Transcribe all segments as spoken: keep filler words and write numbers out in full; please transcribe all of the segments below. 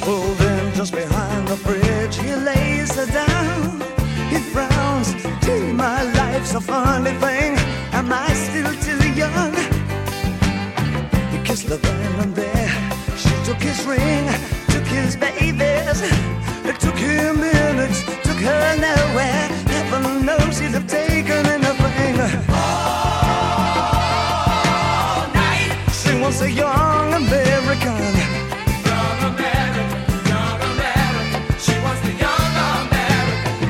Oh, then just behind the bridge he lays her down. He frowns, gee, my life's a funny thing. Am I still too young? He kissed her then and there. She took his ring, took his babies. It took him minutes, took her nowhere. Heaven knows he'd have taken anything. All night. She wants a young American. Young American, young American. She wants the young American.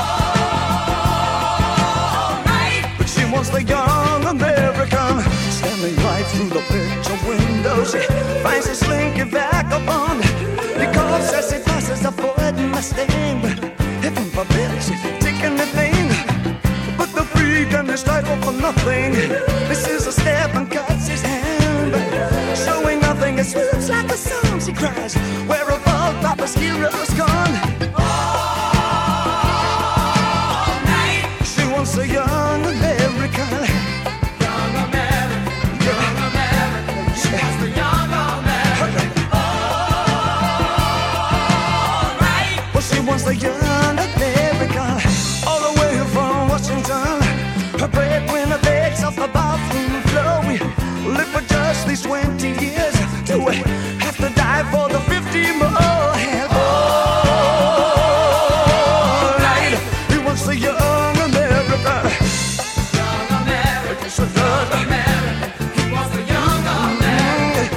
All night. But she wants the young American. Standing right through the picture window, she finds a slinky vagabond. He coughs as he passes a Ford Mustang. Heaven forbid she's taking anything but the freak and his title for nothing. This is a step and cuts his hand, showing nothing. It swoops like a song. She cries, where have all Papa's heroes gone? All night. She wants a young American. Young American, young American. She wants the young American. All right. Well, she wants the young American. All the way from Washington, her breadwinner begs off the bathroom floor. We live for just these twenty years. Do we have to die for the fifty more? And all night, he wants the young American. Young American, young American. He wants the young American.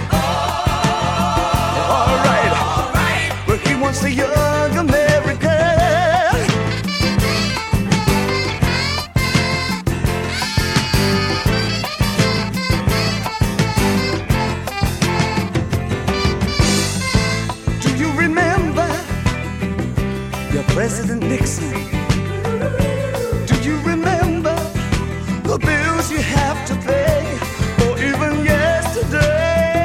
All right, All right. well, he wants the young American. Do you remember your President Nixon? Do you remember the bills you have to pay, or even yesterday?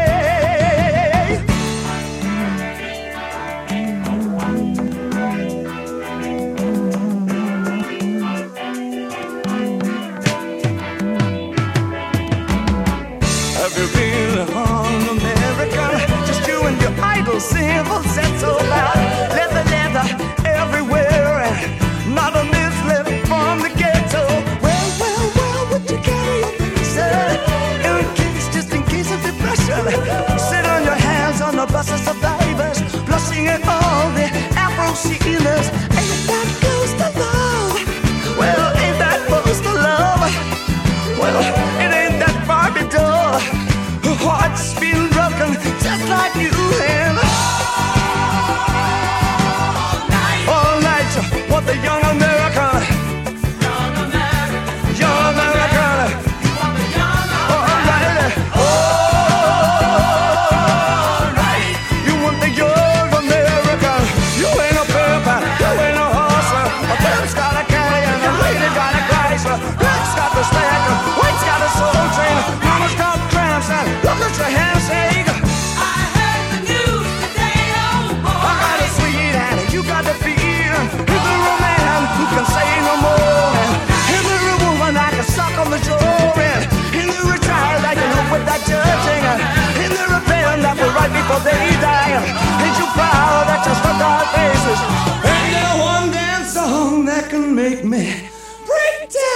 Have you been home, America? Just you and your idle civil set so loud. Leather, leather everywhere, and not a miss left from the ghetto. Well, well, well, would you carry your things, sir? In case, just in case of depression. Sit on your hands on the bus of survivors, blushing at all the Afro-Sheilas. Ain't that close to love? Well, ain't that close to love? Well, it ain't that Barbie doll. Her heart's been broken just like you have. All night. All night, what the young American, Young American. young American. You want the young All right, All right. you want the young American. You ain't a pimper, you ain't a horse. A pimp's got a carrion, a lady got a Chrysler. Black's got the stacker, white's got a soul train. Mama's got cramps and look at your handshake. I heard the news today, oh boy. I got a sweet hand, you got the feeling. Is there a man who can say no more? Is there a woman I can suck on the jaw? And is there a child I can help with that judging? Is there a parent that will right before they die? Ain't you proud that you stuck our faces? Ain't there one dance song that can make me break down?